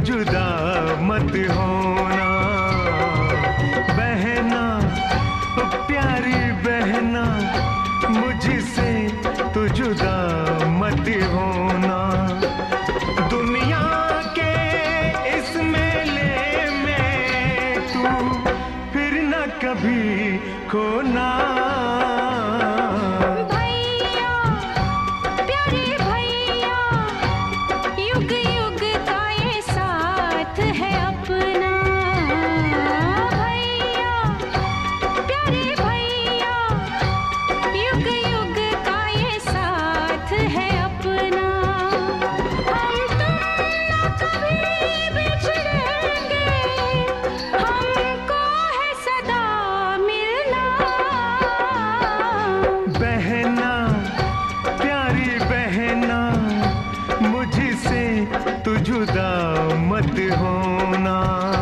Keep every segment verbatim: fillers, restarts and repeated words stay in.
जुदा मत होना। बहना ओ प्यारी बहना, मुझसे तू जुदा मत होना। दुनिया के इस मेले में तू फिर न कभी खोना। बहना प्यारी बहना, मुझसे तू जुदा मत होना।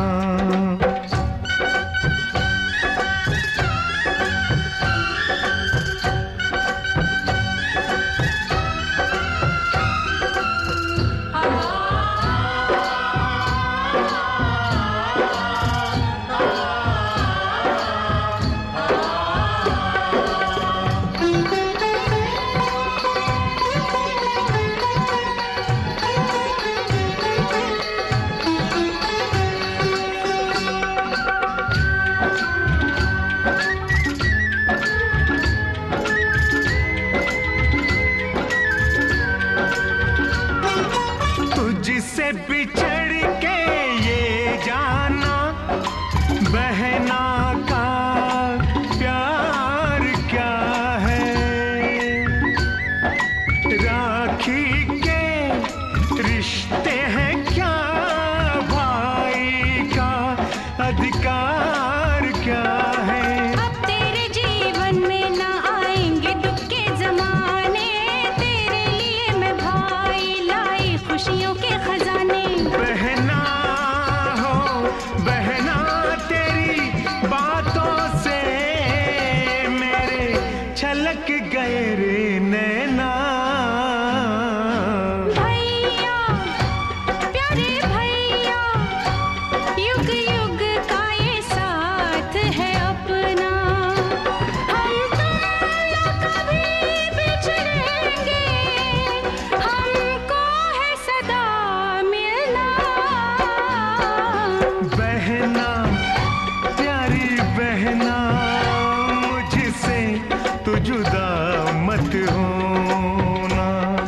तुझसे बिछड़ के ये जाना, बहना का प्यार क्या है। राखी के रिश्ते हैं क्या, भाई का अधिकार क्या है। अब तेरे जीवन में ना आएंगे दुख के जमाने, तेरे लिए मैं भाई लाई खुशियों के खजाने। बहना हो बहना, तेरी बातों से मेरे छलक गए रे नैना। भैया प्यारे भैया, युग युग का ये साथ है अपना। हम तुम न कभी बिछड़ेंगे, हमको है सदा मिलना। बहना प्यारी बहना, मुझसे तू जुदा मत होना।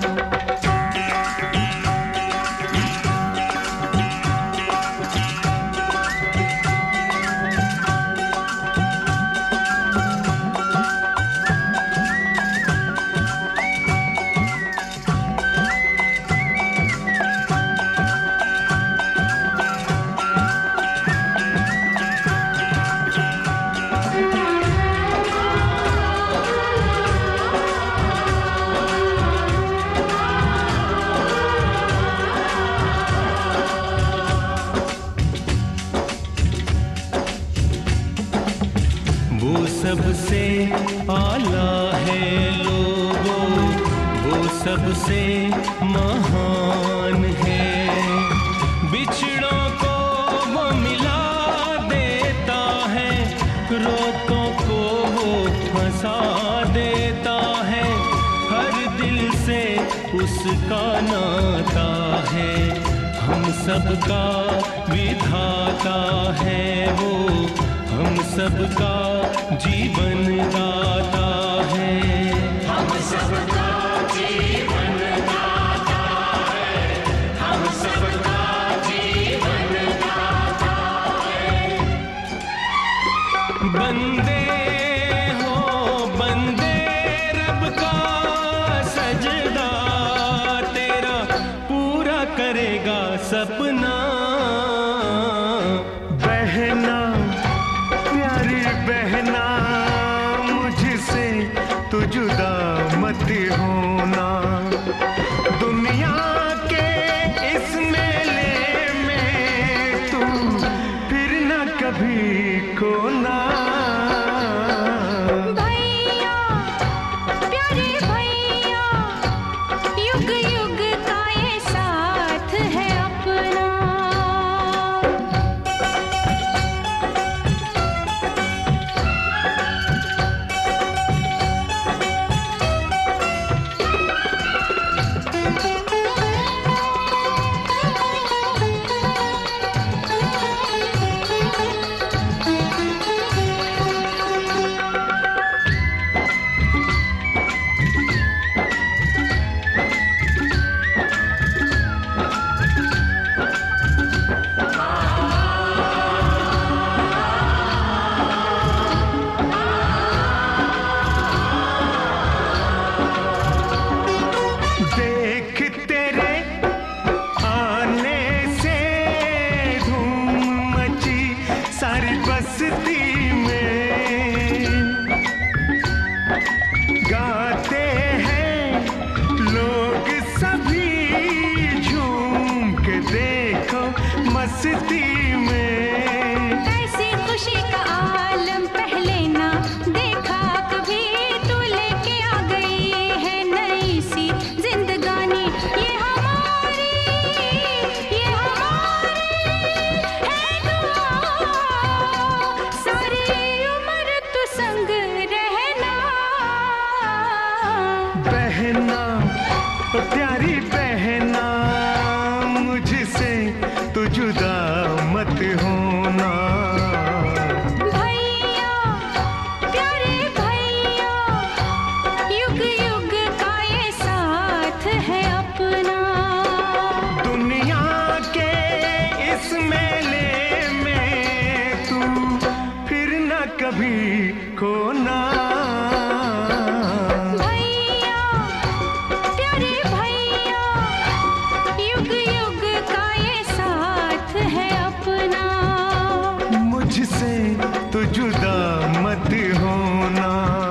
वो सबसे आला है लोगों, वो सबसे महान है। बिछड़ों को वो मिला देता है, रोतों को वो फंसा देता है। हर दिल से उसका नाता है, हम सबका विधाता है वो, हम सबका जीवन दाता है। हम सबका जीवन दाता है, हम सबका जीवन दाता है। बंदे हो बंदे, रब का सजदा तेरा पूरा करेगा सपना। बहना प्यारी बहना, मुझसे तू जुदा मत होना। दुनिया के इस मेले में तू फिर न कभी खोना। भैया प्यारे भैया, युग युग का ये साथ है अपना। कभी खोना। भैया प्यारे भैया, युग युग का ये साथ है अपना। मुझसे तो जुदा मत होना।